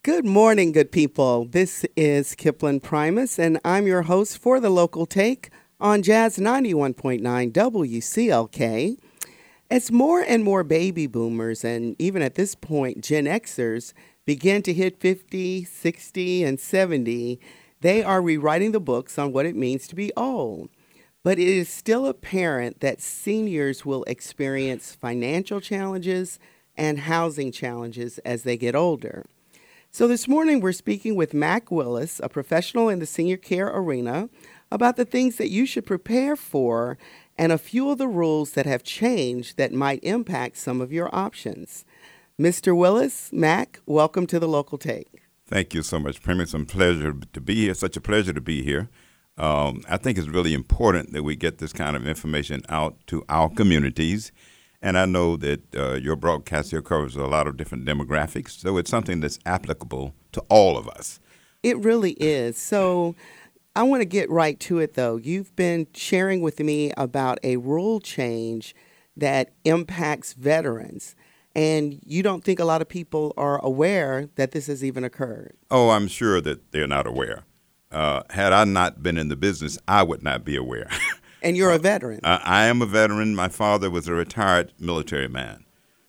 Good morning, good people. This is Kipling Primus, and I'm your host for the Local Take on Jazz 91.9 WCLK. As more and more baby boomers, and even at this point, Gen Xers, begin to hit 50, 60, and 70, they are rewriting the books on what it means to be old. But it is still apparent that seniors will experience financial challenges and housing challenges as they get older. So this morning we're speaking with Mac Willis, a professional in the senior care arena, about the things that you should prepare for and a few of the rules that have changed that might impact some of your options. Mr. Willis, Mac, welcome to the Local Take. Thank you so much, Primus. It's a pleasure to be here. Such a pleasure to be here. I think it's really important that we get this kind of information out to our communities. And I know that your broadcast here covers a lot of different demographics, so it's something that's applicable to all of us. It really is. So I want to get right to it, though. You've been sharing with me about a rule change that impacts veterans, and you don't think a lot of people are aware that this has even occurred. Oh, I'm sure that they're not aware. Had I not been in the business, I would not be aware. And you're a veteran. I am a veteran. My father was a retired military man.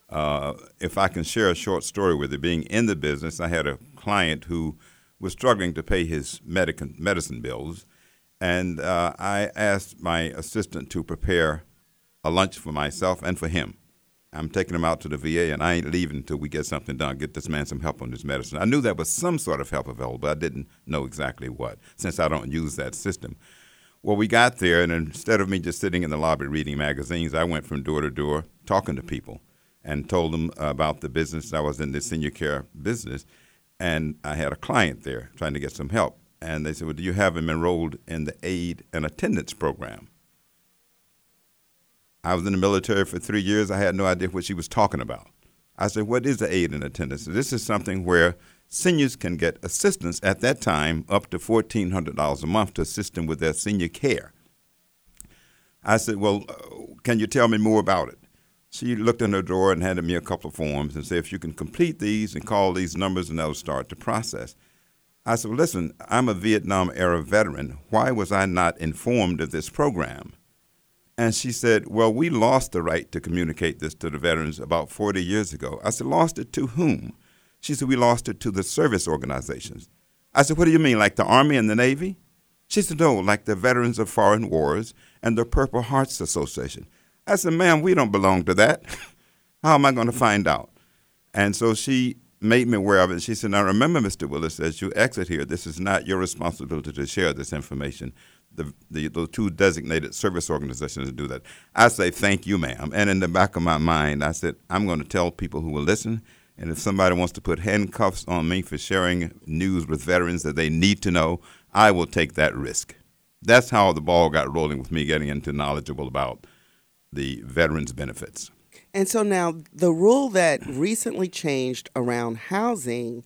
If I can share a short story with you, being in the business, I had a client who was struggling to pay his medicine bills, and I asked my assistant to prepare a lunch for myself and for him. I'm taking him out to the VA, and I ain't leaving until we get something done, get this man some help on his medicine. I knew there was some sort of help available, but I didn't know exactly what, since I don't use that system. Well, we got there, and instead of me just sitting in the lobby reading magazines, I went from door to door talking to people and told them about the business. I was in the senior care business, and I had a client there trying to get some help. And they said, well, do you have him enrolled in the aid and attendance program? I was in the military for 3 years. I had no idea what she was talking about. I said, what is the aid and attendance? This is something where seniors can get assistance at that time up to $1,400 a month to assist them with their senior care. I said, well, can you tell me more about it? She looked in her drawer and handed me a couple of forms and said, if you can complete these and call these numbers, and that'll start the process. I said, well, listen, I'm a Vietnam-era veteran. Why was I not informed of this program? And she said, well, we lost the right to communicate this to the veterans about 40 years ago. I said, lost it to whom? She said, we lost it to the service organizations. I said, what do you mean, like the Army and the Navy? She said, no, like the Veterans of Foreign Wars and the Purple Hearts Association. I said, ma'am, we don't belong to that. How am I going to find out? And so she made me aware of it. She said, now remember, Mr. Willis, as you exit here, this is not your responsibility to share this information. The two designated service organizations do that. I say, thank you, ma'am. And in the back of my mind, I said, I'm going to tell people who will listen. And if somebody wants to put handcuffs on me for sharing news with veterans that they need to know, I will take that risk. That's how the ball got rolling with me getting into knowledgeable about the veterans' benefits. And so now the rule that recently changed around housing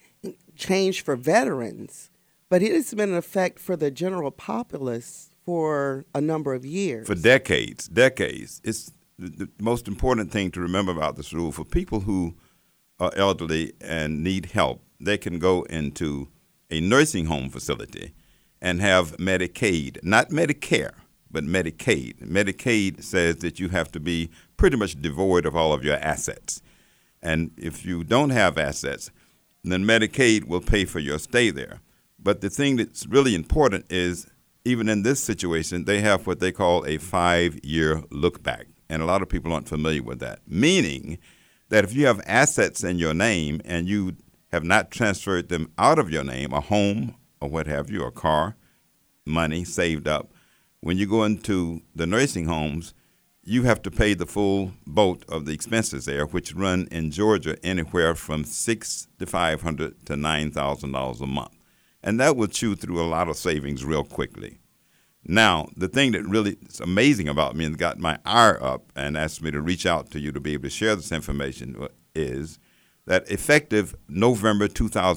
changed for veterans, but it has been in effect for the general populace for a number of years. For decades. It's the most important thing to remember about this rule. For people who are elderly and need help, they can go into a nursing home facility and have Medicaid, not Medicare, but Medicaid. Medicaid says that you have to be pretty much devoid of all of your assets. And if you don't have assets, then Medicaid will pay for your stay there. But the thing that's really important is, even in this situation, they have what they call a 5-year look back. And a lot of people aren't familiar with that, meaning that if you have assets in your name and you have not transferred them out of your name, a home or what have you, a car, money saved up, when you go into the nursing homes, you have to pay the full boat of the expenses there, which run in Georgia anywhere from $600 to $500 to $9,000 a month. And that will chew through a lot of savings real quickly. Now, the thing that really is amazing about me and got my ire up and asked me to reach out to you to be able to share this information is that effective November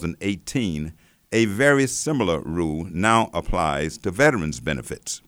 2018, a very similar rule now applies to veterans benefits.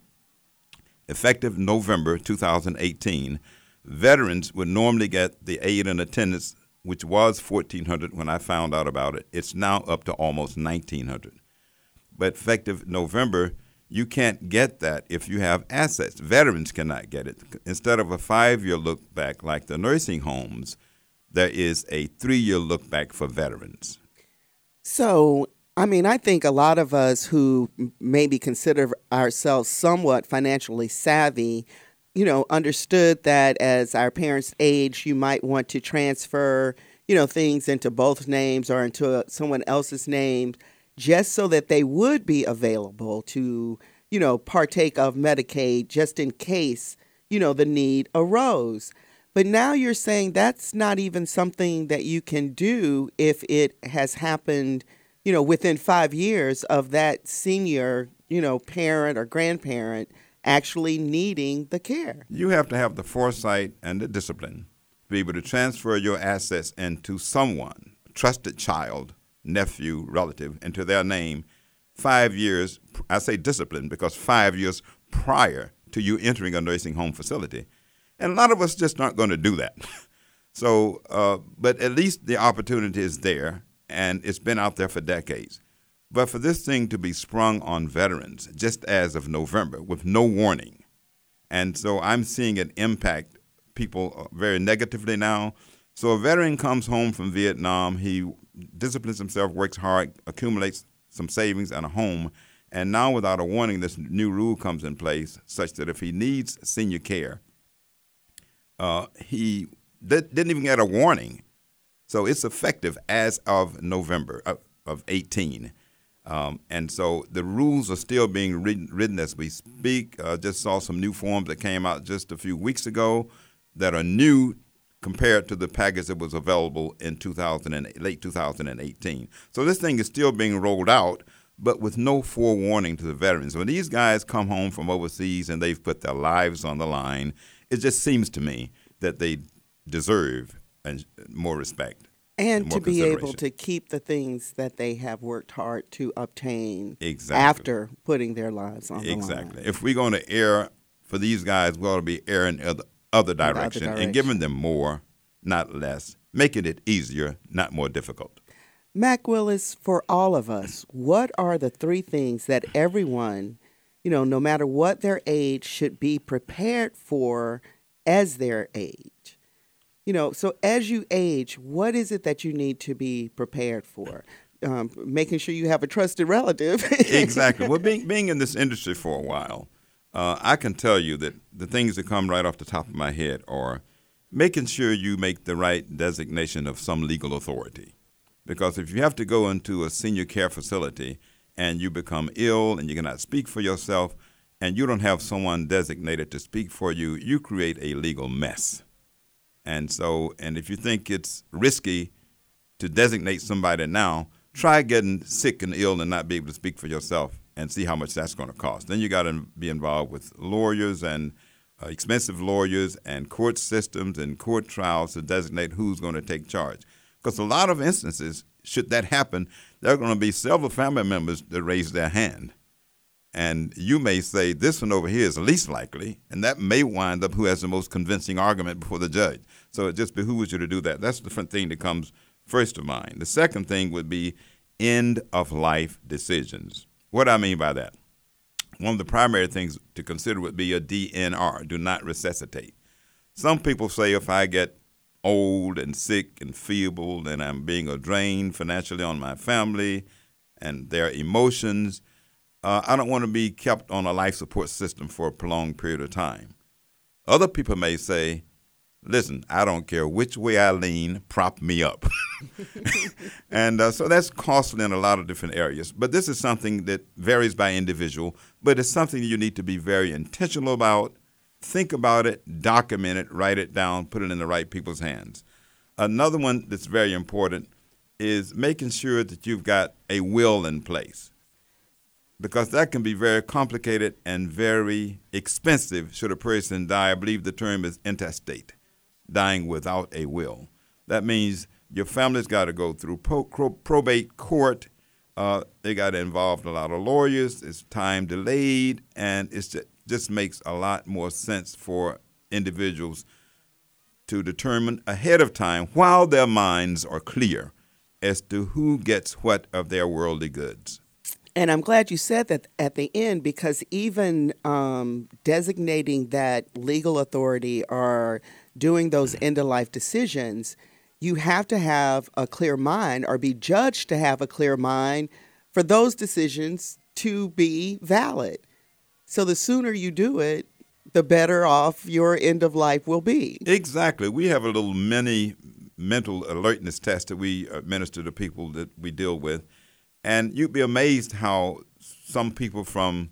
Effective November 2018, veterans would normally get the aid and attendance which was 1,400 when I found out about it. It's now up to almost 1,900. But effective November, you can't get that if you have assets. Veterans cannot get it. Instead of a 5-year look back like the nursing homes, there is a 3-year look back for veterans. So, I mean, I think a lot of us who maybe consider ourselves somewhat financially savvy, understood that as our parents age, you might want to transfer, things into both names or into someone else's name just so that they would be available to, partake of Medicaid just in case, the need arose. But now you're saying that's not even something that you can do if it has happened, within 5 years of that senior, parent or grandparent actually needing the care. You have to have the foresight and the discipline to be able to transfer your assets into someone, a trusted child, nephew, relative, into their name 5 years. I say discipline because 5 years prior to you entering a nursing home facility. And a lot of us just aren't going to do that. So, but at least the opportunity is there, and it's been out there for decades. But for this thing to be sprung on veterans just as of November with no warning, and so I'm seeing it impact people very negatively now. So a veteran comes home from Vietnam, he disciplines himself, works hard, accumulates some savings and a home, and now without a warning, this new rule comes in place such that if he needs senior care, he didn't even get a warning. So it's effective as of November of 18. And so the rules are still being written as we speak. Just saw some new forms that came out just a few weeks ago that are new compared to the package that was available in late 2018. So this thing is still being rolled out, but with no forewarning to the veterans. When these guys come home from overseas and they've put their lives on the line, it just seems to me that they deserve more respect. And to be able to keep the things that they have worked hard to obtain after putting their lives on the line. Exactly. If we're going to err for these guys, we ought to be erring in the other direction and giving them more, not less, making it easier, not more difficult. Mac Willis, for all of us, what are the 3 things that everyone, no matter what their age, should be prepared for as their age? So as you age, what is it that you need to be prepared for? Making sure you have a trusted relative. Exactly. Well, being in this industry for a while, I can tell you that the things that come right off the top of my head are making sure you make the right designation of some legal authority. Because if you have to go into a senior care facility and you become ill and you cannot speak for yourself and you don't have someone designated to speak for you, you create a legal mess. And if you think it's risky to designate somebody now, try getting sick and ill and not be able to speak for yourself and see how much that's going to cost. Then you got to be involved with lawyers and expensive lawyers and court systems and court trials to designate who's going to take charge. Because a lot of instances, should that happen, there are going to be several family members that raise their hand. And you may say, this one over here is least likely, and that may wind up who has the most convincing argument before the judge. So it just behooves you to do that. That's the different thing that comes first to mind. The second thing would be end-of-life decisions. What do I mean by that? One of the primary things to consider would be a DNR, do not resuscitate. Some people say if I get old and sick and feeble and I'm being a drain financially on my family and their emotions, I don't want to be kept on a life support system for a prolonged period of time. Other people may say, listen, I don't care which way I lean, prop me up. And so that's costly in a lot of different areas. But this is something that varies by individual, but it's something you need to be very intentional about. Think about it, document it, write it down, put it in the right people's hands. Another one that's very important is making sure that you've got a will in place, because that can be very complicated and very expensive should a person die. I believe the term is intestate, dying without a will. That means your family's got to go through probate court. They got to involve a lot of lawyers. It's time delayed, and it just makes a lot more sense for individuals to determine ahead of time while their minds are clear as to who gets what of their worldly goods. And I'm glad you said that at the end, because even designating that legal authority or doing those end-of-life decisions, you have to have a clear mind or be judged to have a clear mind for those decisions to be valid. So the sooner you do it, the better off your end of life will be. Exactly. We have a little mini mental alertness test that we administer to people that we deal with. And you'd be amazed how some people from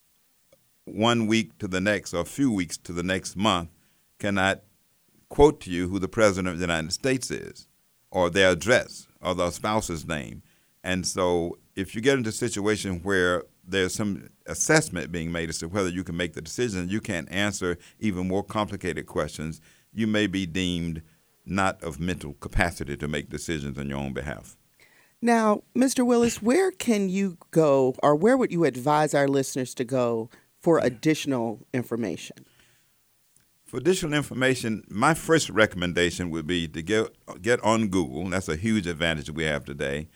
1 week to the next or a few weeks to the next month cannot quote to you who the President of the United States is or their address or their spouse's name. And so if you get into a situation where there's some assessment being made as to whether you can make the decision and you can't answer even more complicated questions, you may be deemed not of mental capacity to make decisions on your own behalf. Now, Mr. Willis, where can you go or where would you advise our listeners to go for additional information? For additional information, my first recommendation would be to get on Google. That's a huge advantage we have today.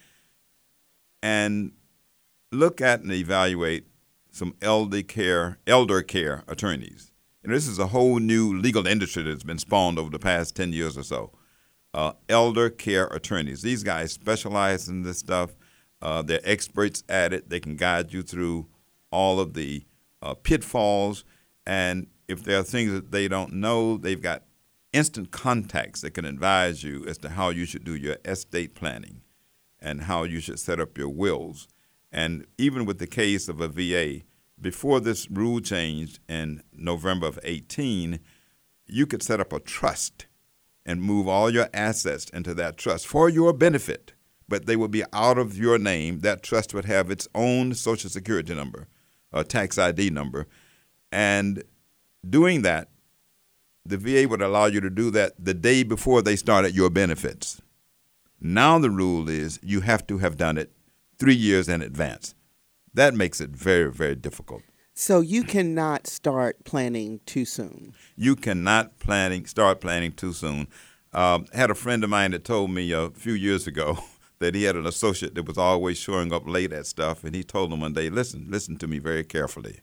And look at and evaluate some elder care attorneys. And this is a whole new legal industry that's been spawned over the past 10 years or so. Elder care attorneys. These guys specialize in this stuff. They're experts at it. They can guide you through all of the pitfalls. And if there are things that they don't know, they've got instant contacts that can advise you as to how you should do your estate planning and how you should set up your wills. And even with the case of a VA, before this rule changed in November of 18, you could set up a trust and move all your assets into that trust for your benefit, but they would be out of your name. That trust would have its own Social Security number, a tax ID number. And doing that, the VA would allow you to do that the day before they started your benefits. Now the rule is you have to have done it 3 years in advance. That makes it very, very difficult. So you cannot start planning too soon. You cannot start planning too soon. I had a friend of mine that told me a few years ago that he had an associate that was always showing up late at stuff, and he told him one day, listen to me very carefully.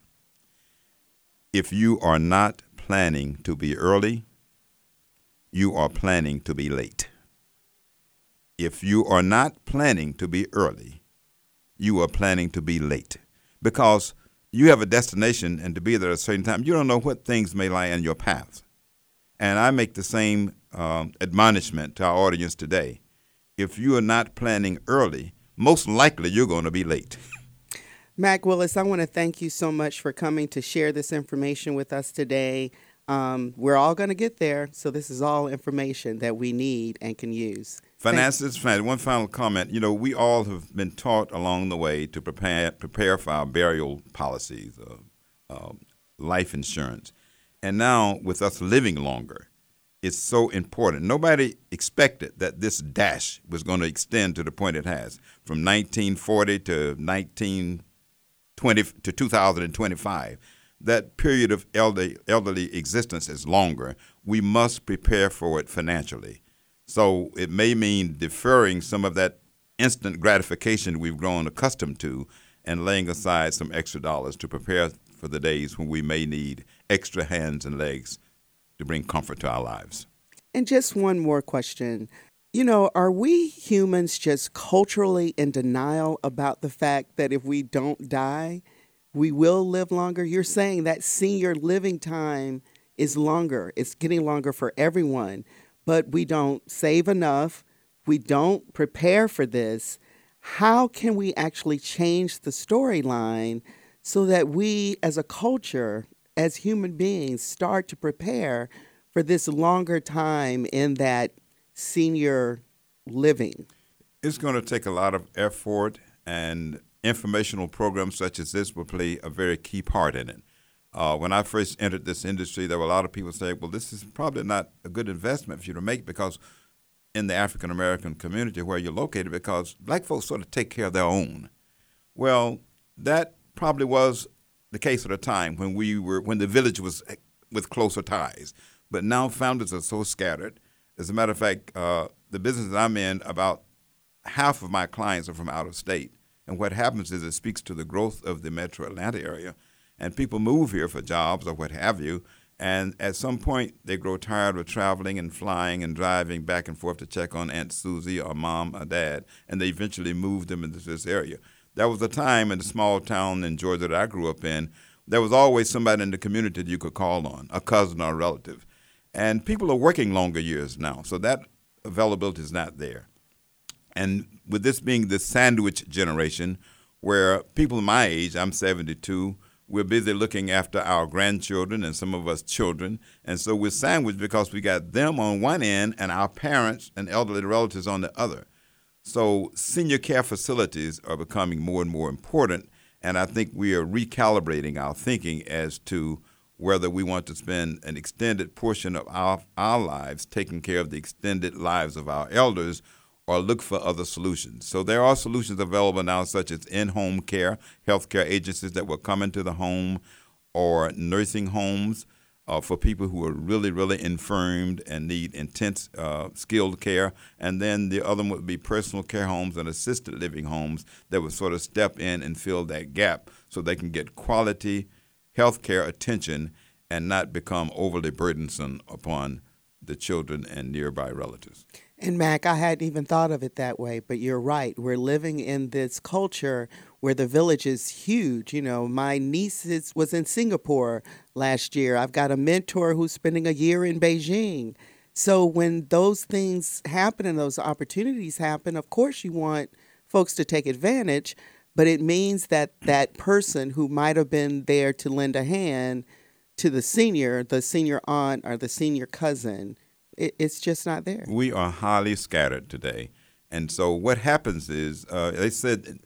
If you are not planning to be early, you are planning to be late. If you are not planning to be early, you are planning to be late, because you have a destination, and to be there at a certain time, you don't know what things may lie in your path. And I make the same admonishment to our audience today. If you are not planning early, most likely you're going to be late. Mac Willis, I want to thank you so much for coming to share this information with us today. We're all going to get there, so this is all information that we need and can use. Finances, one final comment. You know, we all have been taught along the way to prepare for our burial policies, life insurance. And now, with us living longer, it's so important. Nobody expected that this dash was going to extend to the point it has, from 1940 to 2025. That period of elderly existence is longer. We must prepare for it financially. So it may mean deferring some of that instant gratification we've grown accustomed to and laying aside some extra dollars to prepare for the days when we may need extra hands and legs to bring comfort to our lives. And just one more question. You know, are we humans just culturally in denial about the fact that if we don't die, we will live longer? You're saying that senior living time is longer. It's getting longer for everyone. But we don't save enough. We don't prepare for this. How can we actually change the storyline so that we as a culture, as human beings, start to prepare for this longer time in that senior living? It's going to take a lot of effort, and informational programs such as this will play a very key part in it. When I first entered this industry, there were a lot of people saying, well, this is probably not a good investment for you to make because in the African-American community where you're located, because black folks sort of take care of their own. Well, that probably was the case at a time when the village was with closer ties. But now families are so scattered. As a matter of fact, the business that I'm in, about half of my clients are from out of state. And what happens is it speaks to the growth of the metro Atlanta area. And people move here for jobs or what have you. And at some point, they grow tired of traveling and flying and driving back and forth to check on Aunt Susie or mom or dad. And they eventually move them into this area. There was a time in the small town in Georgia that I grew up in, there was always somebody in the community that you could call on, a cousin or a relative. And people are working longer years now, so that availability is not there. And with this being the sandwich generation, where people my age, I'm 72, we're busy looking after our grandchildren and some of us children. And so we're sandwiched because we got them on one end and our parents and elderly relatives on the other. So senior care facilities are becoming more and more important. And I think we are recalibrating our thinking as to whether we want to spend an extended portion of our lives taking care of the extended lives of our elders or look for other solutions. So there are solutions available now, such as in-home care, healthcare agencies that will come into the home, or nursing homes for people who are really, really infirmed and need intense skilled care. And then the other one would be personal care homes and assisted living homes that would sort of step in and fill that gap so they can get quality healthcare attention and not become overly burdensome upon the children and nearby relatives. And Mac, I hadn't even thought of it that way, but you're right. We're living in this culture where the village is huge. You know, my niece was in Singapore last year. I've got a mentor who's spending a year in Beijing. So when those things happen and those opportunities happen, of course you want folks to take advantage, but it means that that person who might have been there to lend a hand to the senior aunt or the senior cousin, it's just not there. We are highly scattered today. And so what happens is, they said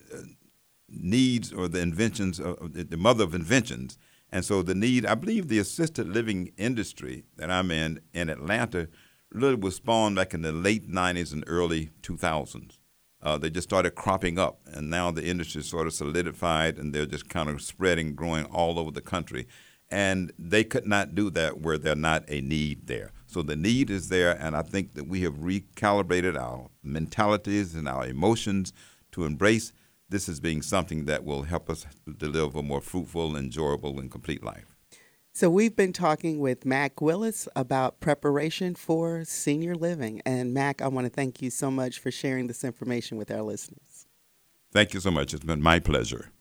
needs or the inventions, the mother of inventions. And so the need, I believe the assisted living industry that I'm in Atlanta really was spawned back in the late 90s and early 2000s. They just started cropping up, and now the industry is sort of solidified, and they're just kind of spreading, growing all over the country. And they could not do that where there's not a need there. So the need is there, and I think that we have recalibrated our mentalities and our emotions to embrace this as being something that will help us deliver a more fruitful, enjoyable, and complete life. So we've been talking with Mac Willis about preparation for senior living. And Mac, I want to thank you so much for sharing this information with our listeners. Thank you so much. It's been my pleasure.